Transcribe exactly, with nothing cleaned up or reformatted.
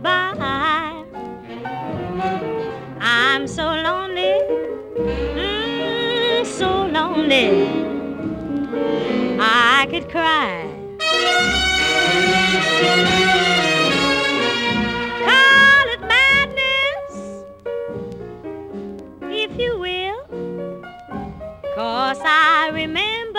goodbye. I'm so lonely, mm, so lonely, I could cry. Call it madness, if you will, 'cause I remember